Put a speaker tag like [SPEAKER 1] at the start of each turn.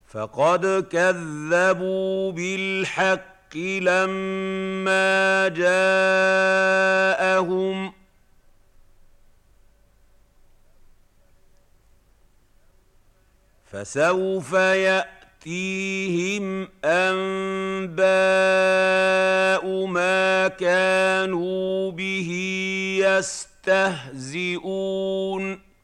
[SPEAKER 1] فقد كذبوا بالحق لما جاءهم فسوف يأتيهم أنباء ما كانوا به يستهزئون